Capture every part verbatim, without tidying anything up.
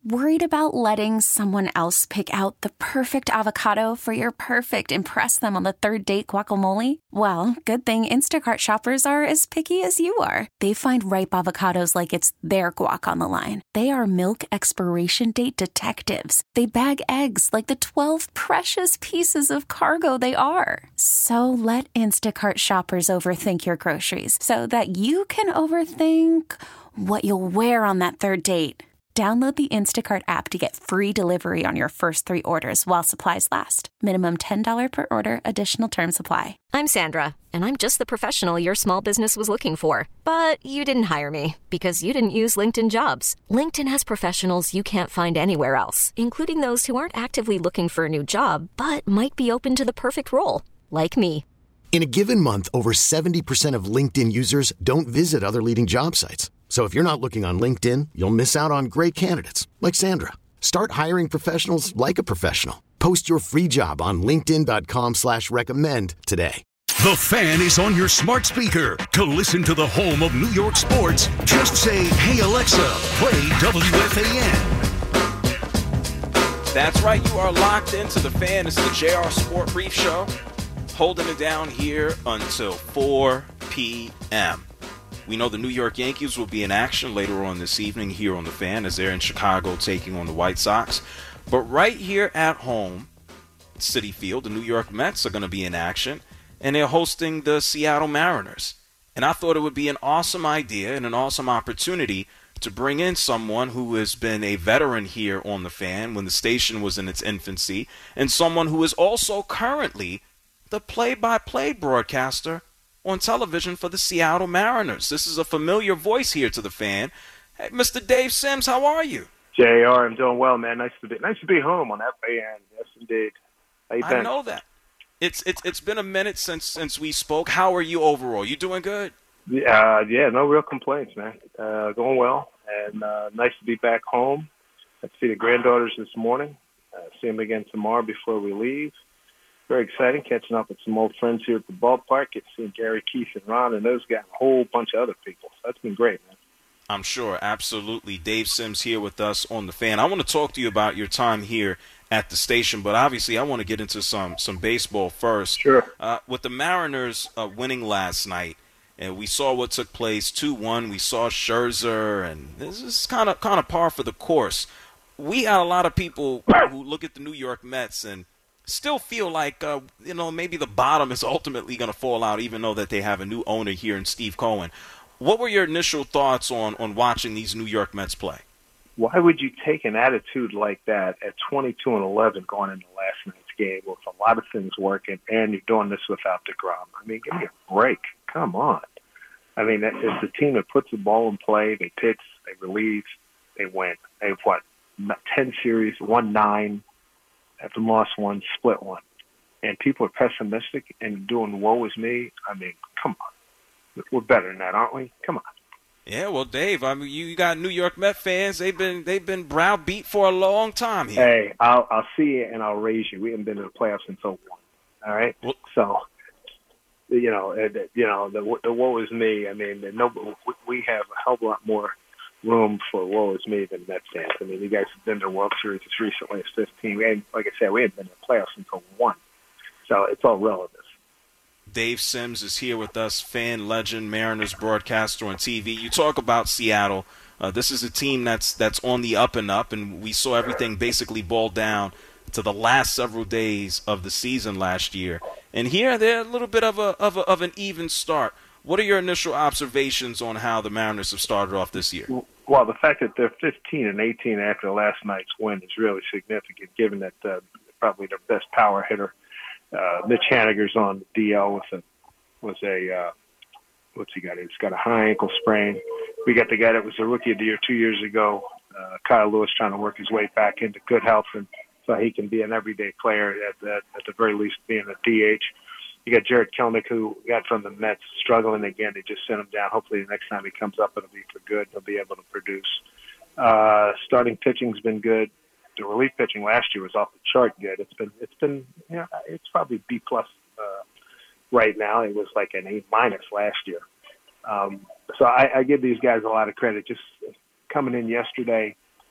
Worried about letting someone else pick out the perfect avocado for your perfect impress them on the third date guacamole? Well, good thing Instacart shoppers are as picky as you are. They find ripe avocados like it's their guac on the line. They are milk expiration date detectives. They bag eggs like the twelve precious pieces of cargo they are. So let Instacart shoppers overthink your groceries so that you can overthink what you'll wear on that third date. Download the Instacart app to get free delivery on your first three orders while supplies last. Minimum ten dollars per order. Additional terms apply. I'm Sandra, and I'm just the professional your small business was looking for. But you didn't hire me because you didn't use LinkedIn Jobs. LinkedIn has professionals you can't find anywhere else, including those who aren't actively looking for a new job, but might be open to the perfect role, like me. In a given month, over seventy percent of LinkedIn users don't visit other leading job sites. So if you're not looking on LinkedIn, you'll miss out on great candidates like Sandra. Start hiring professionals like a professional. Post your free job on linkedin dot com slash recommend today. The Fan is on your smart speaker. To listen to the home of New York sports, just say, "Hey Alexa, play W F A N." That's right, you are locked into The Fan. It's the J R Sport Brief Show. Holding it down here until four p.m. We know the New York Yankees will be in action later on this evening here on The Fan as they're in Chicago taking on the White Sox. But right here at home, Citi Field, the New York Mets are going to be in action, and they're hosting the Seattle Mariners. And I thought it would be an awesome idea and an awesome opportunity to bring in someone who has been a veteran here on The Fan when the station was in its infancy, and someone who is also currently the play-by-play broadcaster on television for the Seattle Mariners. This is a familiar voice here to The Fan. Hey, Mister Dave Sims, how are you? J R, I'm doing well, man. Nice to be nice to be home on F A N. Yes, indeed. How you been? I know that. It's it's it's been a minute since since we spoke. How are you overall? You doing good? Uh, yeah, no real complaints, man. Uh, going well, and uh, nice to be back home. I see the granddaughters this morning. Uh, see them again tomorrow before we leave. Very exciting, catching up with some old friends here at the ballpark. It's seeing Gary, Keith, and Ron, and those guys, a whole bunch of other people. So that's been great, man. I'm sure, absolutely. Dave Sims here with us on The Fan. I want to talk to you about your time here at the station, but obviously I want to get into some some baseball first. Sure. Uh, with the Mariners uh, winning last night, and we saw what took place, two one. We saw Scherzer, and this is kind of kind of par for the course. We had a lot of people who look at the New York Mets and still feel like, uh, you know, maybe the bottom is ultimately going to fall out, even though that they have a new owner here in Steve Cohen. What were your initial thoughts on, on watching these New York Mets play? Why would you take an attitude like that at twenty-two and eleven going into last night's game with a lot of things working, and you're doing this without DeGrom? I mean, give me a break. Come on. I mean, it's a team that puts the ball in play. They pitch, they relieve, they win. They've, what, ten series, won nine. Have lost one, split one. And people are pessimistic and doing woe is me. I mean, come on. We're better than that, aren't we? Come on. Yeah, well, Dave, I mean, you got New York Met fans. They've been they've been browbeat for a long time here. Hey, I'll I'll see you and I'll raise you. We haven't been to the playoffs since oh one. All right? Well, so, you know, you know, the, the woe is me. I mean, no, we have a hell of a lot more room for woe is me than Mets fans. I mean, you guys have been to the World Series as recently as fifteen. We hadn't, like I said, we hadn't been to the playoffs until one. So it's all relative. Dave Sims is here with us, fan legend, Mariners broadcaster on T V. You talk about Seattle. Uh, this is a team that's that's on the up and up, and we saw everything basically boil down to the last several days of the season last year. And here they're a little bit of a of a, of an even start. What are your initial observations on how the Mariners have started off this year? Well, the fact that they're fifteen and eighteen after last night's win is really significant, given that uh, probably their best power hitter, uh, Mitch Haniger's on the D L with a was a uh, what's he got? He's got a high ankle sprain. We got the guy that was the rookie of the year two years ago, uh, Kyle Lewis, trying to work his way back into good health, and so he can be an everyday player at, at, at the very least, being a D H. You got Jared Kelnick, who got from the Mets, struggling again. They just sent him down. Hopefully the next time he comes up, it'll be for good. He'll be able to produce. Uh, starting pitching's been good. The relief pitching last year was off the chart good. It's been, it's been, you know, it's probably B plus uh, right now. It was like an A minus last year. Um, so I, I give these guys a lot of credit. Just coming in yesterday,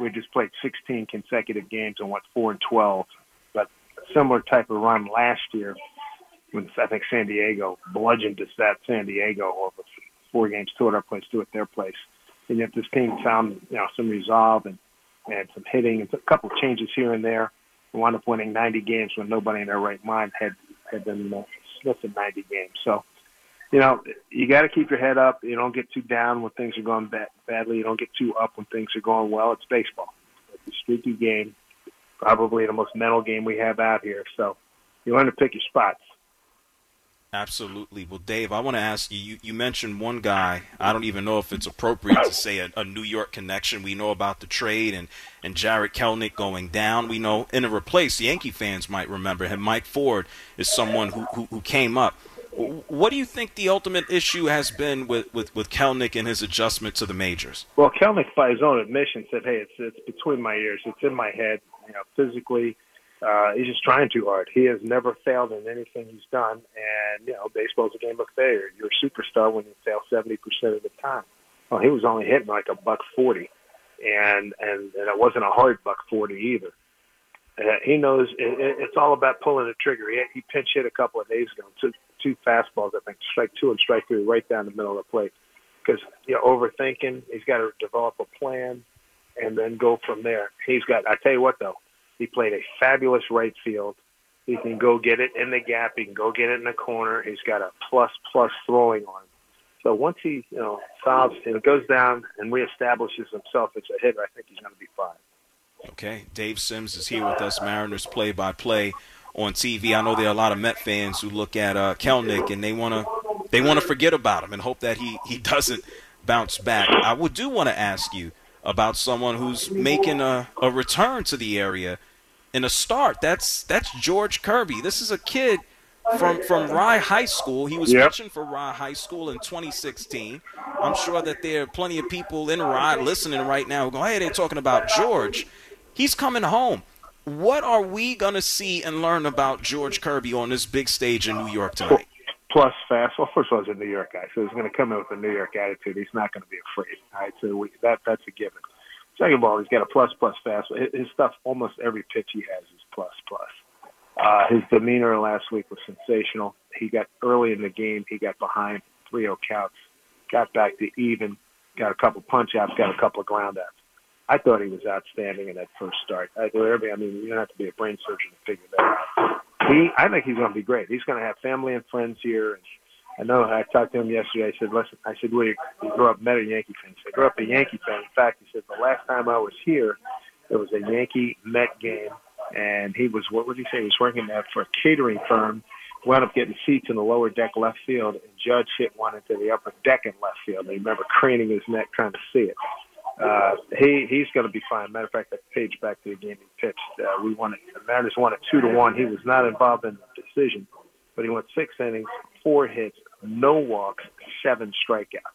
we just played sixteen consecutive games and went four and twelve. But a similar type of run last year when I think San Diego bludgeoned us at San Diego over four games, two at our place, two at their place. And yet this team found, you know, some resolve and, and some hitting and a couple of changes here and there. We wound up winning ninety games when nobody in their right mind had, had been uh, sniffing ninety games. So, you know, you got to keep your head up. You don't get too down when things are going bad, badly. You don't get too up when things are going well. It's baseball. It's a streaky game, probably the most mental game we have out here. So you learn to pick your spots. Absolutely. Well, Dave, I want to ask you, you, you mentioned one guy. I don't even know if it's appropriate to say a, a New York connection. We know about the trade and, and Jarred Kelenic going down. We know in a replace, Yankee fans might remember him. Mike Ford is someone who, who, who came up. What do you think the ultimate issue has been with, with, with Kelenic and his adjustment to the majors? Well, Kelenic, by his own admission, said, hey, it's it's between my ears. It's in my head. You know, physically, uh, he's just trying too hard. He has never failed in anything he's done. And, you know, baseball's a game of failure. You're a superstar when you fail seventy percent of the time. Well, he was only hitting like a buck forty. And, and, and it wasn't a hard buck forty either. Uh, he knows it, it, it's all about pulling the trigger. He, he pinch hit a couple of days ago. Took two fastballs, I think, strike two and strike three right down the middle of the plate. Because, you know, overthinking, he's got to develop a plan and then go from there. He's got, I tell you what, though, he played a fabulous right field. He can go get it in the gap. He can go get it in the corner. He's got a plus-plus throwing arm. So once he, you know, solves and it goes down and reestablishes himself as a hitter, I think he's going to be fine. Okay, Dave Sims is here with us, Mariners play-by-play on T V. I know there are a lot of Met fans who look at uh, Kelenic and they want to they want to forget about him and hope that he, he doesn't bounce back. I would do want to ask you about someone who's making a, a return to the area in a start. That's that's George Kirby. This is a kid from from Rye High School. He was Yep. pitching for Rye High School in twenty sixteen. I'm sure that there are plenty of people in Rye listening right now who go, hey, they're talking about George. He's coming home. What are we going to see and learn about George Kirby on this big stage in New York tonight? Plus fast. Well, first of all, he's a New York guy, so he's going to come in with a New York attitude. He's not going to be afraid. All right, so we, that that's a given. Second of all, he's got a plus plus fast. His, his stuff, almost every pitch he has is plus plus. Uh, his demeanor last week was sensational. He got early in the game. He got behind three oh counts, got back to even, got a couple punch outs, got a couple of ground outs. I thought he was outstanding in that first start. I, I mean, you don't have to be a brain surgeon to figure that out. He, I think he's going to be great. He's going to have family and friends here. And I know I talked to him yesterday. I said, listen, I said, well, you, you grew up Met or Yankee fan? He said, I grew up a Yankee fan. In fact, he said, the last time I was here, there was a Yankee-Met game, and he was, what would he say? He was working at for a catering firm, wound up getting seats in the lower deck left field, and Judge hit one into the upper deck in left field. I remember craning his neck trying to see it. Uh, he he's going to be fine. Matter of fact, I paged back to the game he pitched. Uh, we won it. The Mariners won it two to one. He was not involved in the decision, but he went six innings, four hits, no walks, seven strikeouts.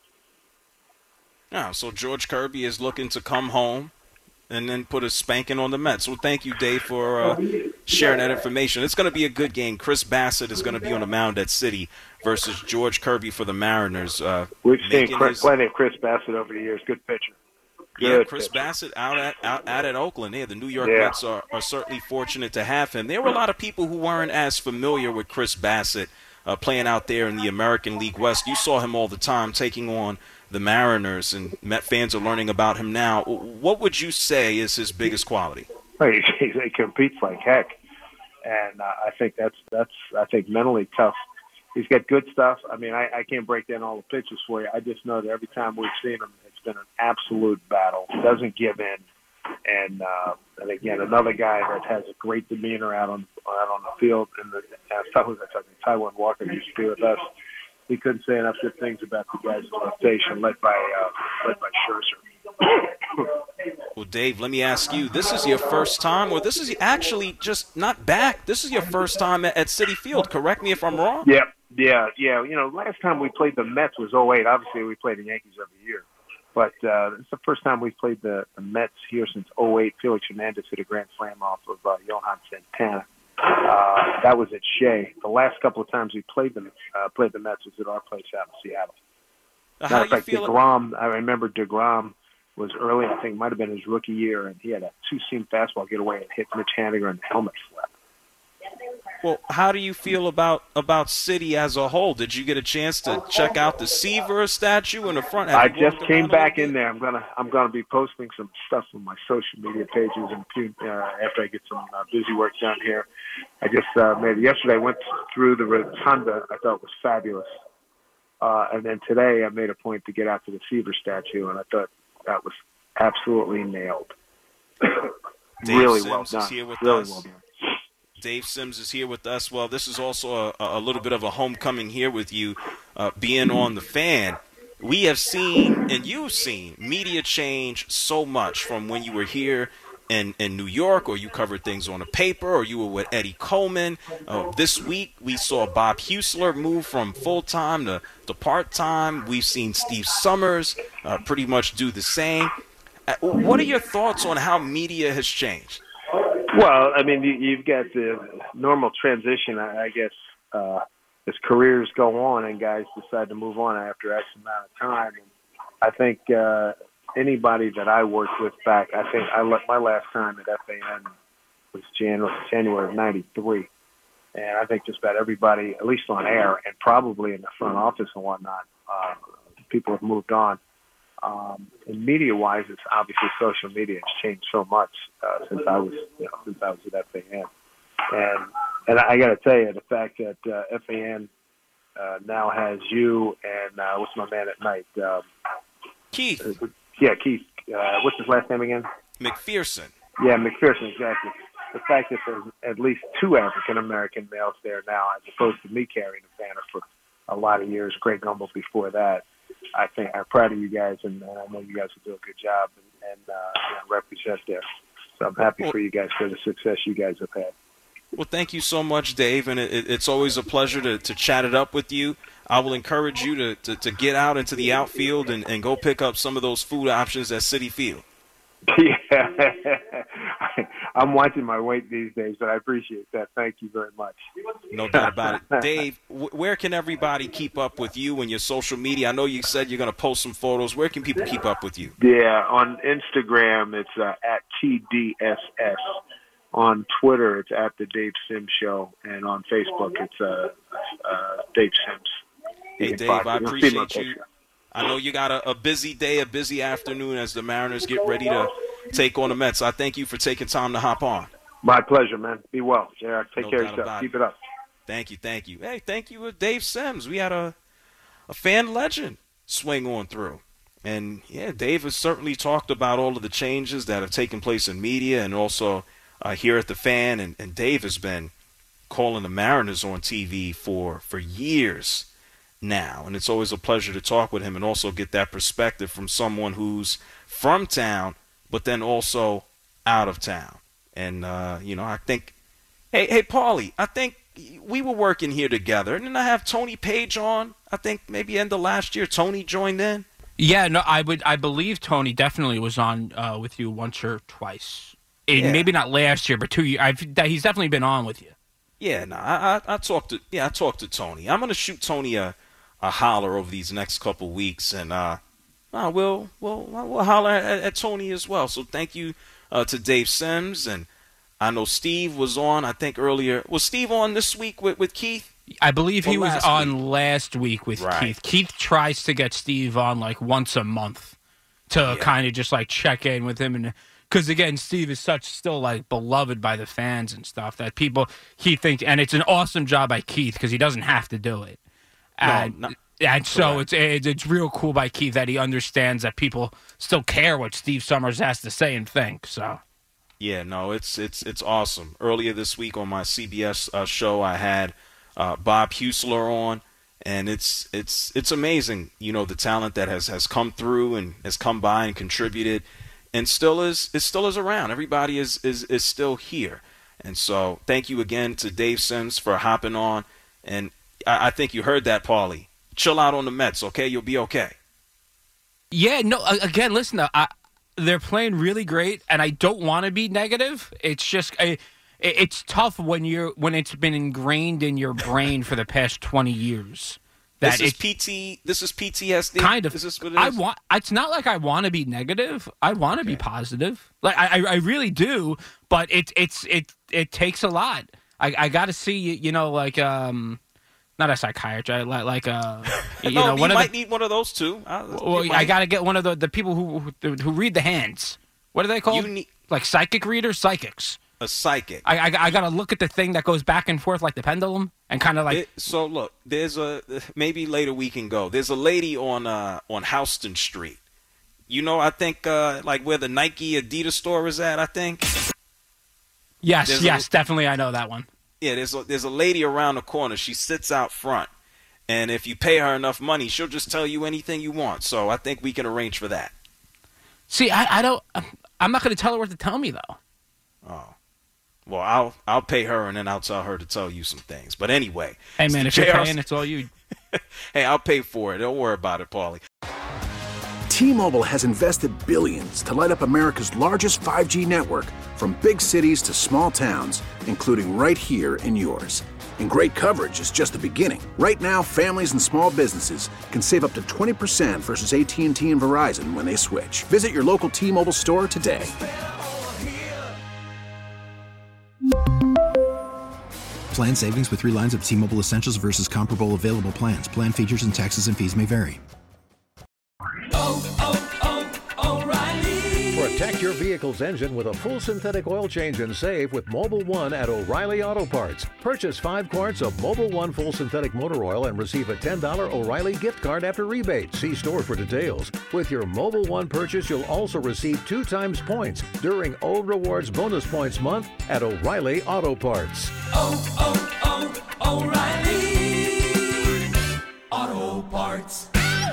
Yeah, so George Kirby is looking to come home and then put a spanking on the Mets. Well, thank you, Dave, for uh, sharing that information. It's going to be a good game. Chris Bassett is going to be on the mound at City versus George Kirby for the Mariners. Uh, We've seen Chris, his... plenty of Chris Bassett over the years. Good pitcher. Yeah, Good Chris pitcher. Bassett out at out, out at Oakland. Yeah, the New York Yeah. Mets are, are certainly fortunate to have him. There were a lot of people who weren't as familiar with Chris Bassett uh, playing out there in the American League West. You saw him all the time taking on the Mariners, and Met fans are learning about him now. What would you say is his biggest quality? Well, he, he competes like heck, and uh, I think that's that's I think mentally tough. He's got good stuff. I mean, I, I can't break down all the pitches for you. I just know that every time we've seen him, it's been an absolute battle. He doesn't give in. And, uh, and again, another guy that has a great demeanor out on out on the field. And the, uh, who was I talking? Taijuan Walker used to be with us. He couldn't say enough good things about the guys in rotation, led by uh, led by Scherzer. Well, Dave, let me ask you, this is your first time, or this is actually just not back. This is your first time at, at Citi Field. Correct me if I'm wrong. Yeah, yeah, yeah. You know, last time we played the Mets was oh eight. Obviously, we played the Yankees every year. But uh, it's the first time we've played the, the Mets here since oh eight. Felix Hernandez hit a grand slam off of uh, Johan Santana. Uh, that was at Shea. The last couple of times we played them, uh, played the Mets was at our place out in Seattle. Uh, Matter How of you fact, feel? DeGrom, I remember DeGrom was early. I think it might have been his rookie year, and he had a two-seam fastball get away and hit Mitch Haniger in the helmet flap. Well, how do you feel about about City as a whole? Did you get a chance to check out the Seaver statue in the front? Have I you just walked came around a back little in bit? there. I'm gonna I'm gonna be posting some stuff on my social media pages and uh, after I get some uh, busy work done here. I just uh, made yesterday. I went through the rotunda. I thought was fabulous, uh, and then today I made a point to get out to the Seaver statue, and I thought that was absolutely nailed. Really Sims well is done. here with Really us. well done. Dave Sims is here with us. Well, this is also a, a little bit of a homecoming here with you, uh, being on the Fan. We have seen, and you've seen, media change so much from when you were here in, in New York, or you covered things on a paper, or you were with Eddie Coleman. Uh, this week, we saw Bob Husler move from full-time to, to part-time. We've seen Steve Summers uh, pretty much do the same. Uh, what are your thoughts on how media has changed? Well, I mean, you, you've got the normal transition, I, I guess, uh, as careers go on and guys decide to move on after X amount of time. And I think uh, anybody that I worked with back, I think I left my last time at F A N was January, January of ninety-three. And I think just about everybody, at least on air and probably in the front office and whatnot, uh, people have moved on. Um, and media-wise, it's obviously social media has changed so much uh, since I was, you know, since I was at F A N. And and I got to tell you, the fact that uh, F A N uh, now has you and uh, what's my man at night? Um, Keith. Uh, yeah, Keith. Uh, what's his last name again? McPherson. Yeah, McPherson, exactly. The fact that there's at least two African-American males there now, as opposed to me carrying the banner for a lot of years, Greg Gumbel before that. I think I'm proud of you guys, and, and I know you guys will do a good job and, and, uh, and represent there. So I'm happy well, for you guys for the success you guys have had. Well, thank you so much, Dave, and it, it's always a pleasure to, to chat it up with you. I will encourage you to, to, to get out into the outfield and, and go pick up some of those food options at Citi Field. Yeah, I'm watching my weight these days, but I appreciate that. Thank you very much. No doubt about it. Dave, w- where can everybody keep up with you and your social media? I know you said you're going to post some photos. Where can people keep up with you? Yeah, on Instagram, it's uh, at T D S S. On Twitter, it's at The Dave Sims Show. And on Facebook, it's uh, uh, Dave Sims. Hey, Dave, I appreciate you. I know you got a, a busy day, a busy afternoon as the Mariners get ready to take on the Mets. I thank you for taking time to hop on. My pleasure, man. Be well, J R. Take No care of doubt yourself. about Keep it. it up. Thank you, thank you. Hey, thank you, Dave Sims. We had a a fan legend swing on through. And, yeah, Dave has certainly talked about all of the changes that have taken place in media and also uh, here at the Fan. And, and Dave has been calling the Mariners on T V for, for years now. And it's always a pleasure to talk with him and also get that perspective from someone who's from town but then also out of town. And, uh, you know, I think, hey, hey, Paulie, I think we were working here together. And then I have Tony Page on. I think maybe end of last year, Tony joined in. Yeah, no, I would. I believe Tony definitely was on uh, with you once or twice. And Yeah. maybe not last year, but two years. I've, he's definitely been on with you. Yeah, no, I, I, I talked to, yeah, I talked to Tony. I'm gonna shoot Tony a, a holler over these next couple weeks, and uh, uh we'll, we'll, we'll holler at, at Tony as well. So thank you uh, to Dave Sims, and I know Steve was on. I think earlier was Steve on this week with, with Keith. I believe he Or was last on week. last week with Right. Keith. Keith tries to get Steve on like once a month to Yeah. kind of just like check in with him, and because again, Steve is such still like beloved by the fans and stuff that people he thinks, and it's an awesome job by Keith because he doesn't have to do it. And, no, and so correct. it's, it's it's real cool by Keith that he understands that people still care what Steve Summers has to say and think. So. Yeah, no, it's it's it's awesome. Earlier this week on my C B S uh, show, I had uh, Bob Husler on, and it's it's it's amazing, you know, the talent that has, has come through and has come by and contributed, and still is is still is around. Everybody is is is still here, and so thank you again to Dave Sims for hopping on, and I, I think you heard that, Paulie. Chill out on the Mets, okay? You'll be okay. Yeah, no. Again, listen, I, they're playing really great, and I don't want to be negative. It's just I, it's tough when you're when it's been ingrained in your brain for the past twenty years That this is it, P T. This is P T S D. Kind of. Is this what it is? I want. It's not like I want to be negative. I want to okay. be positive. Like I, I really do. But it, it's, it, it takes a lot. I, I got to see. You know, like um, not a psychiatrist. Like, like a. You no, know, you one might of the, need one of those too. I, well, I got to get one of the, the people who, who who read the hands. What are they called? You need, like psychic readers, psychics. A psychic. I, I, I got to look at the thing that goes back and forth like the pendulum and kind of like. It, so look, there's a maybe later we can go. There's a lady on uh, on Houston Street. You know, I think uh, like where the Nike Adidas store is at. I think. Yes, there's yes, a, definitely. I know that one. Yeah, there's a, there's a lady around the corner. She sits out front, and if you pay her enough money, she'll just tell you anything you want. So I think we can arrange for that. See, I, I don't. I'm not going to tell her what to tell me though. Oh. Well, I'll I'll pay her, and then I'll tell her to tell you some things. But anyway. Hey, man, if you're paying, it's all you. Hey, I'll pay for it. Don't worry about it, Paulie. T-Mobile has invested billions to light up America's largest five G network, from big cities to small towns, including right here in yours. And great coverage is just the beginning. Right now, families and small businesses can save up to twenty percent versus A T and T and Verizon when they switch. Visit your local T-Mobile store today. Plan savings with three lines of T-Mobile Essentials versus comparable available plans. Plan features and taxes and fees may vary. Oh, oh, oh, O'Reilly. Protect your vehicle's engine with a full synthetic oil change and save with Mobil one at O'Reilly Auto Parts. Purchase five quarts of Mobil one full synthetic motor oil and receive a ten dollars O'Reilly gift card after rebate. See store for details. With your Mobil one purchase, you'll also receive two times points during O Rewards Bonus Points Month at O'Reilly Auto Parts. Oh, oh, oh, O'Reilly Auto Parts.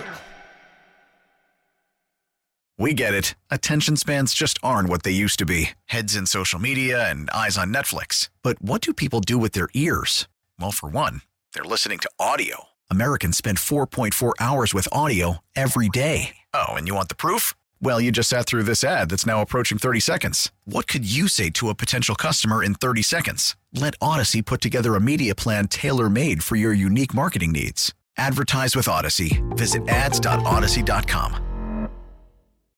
We get it. Attention spans just aren't what they used to be. Heads in social media and eyes on Netflix. But what do people do with their ears? Well, for one, they're listening to audio. Americans spend four point four hours with audio every day. Oh, and you want the proof? Well, you just sat through this ad that's now approaching thirty seconds. What could you say to a potential customer in thirty seconds? Let Odyssey put together a media plan tailor-made for your unique marketing needs. Advertise with Odyssey. Visit ads dot odyssey dot com.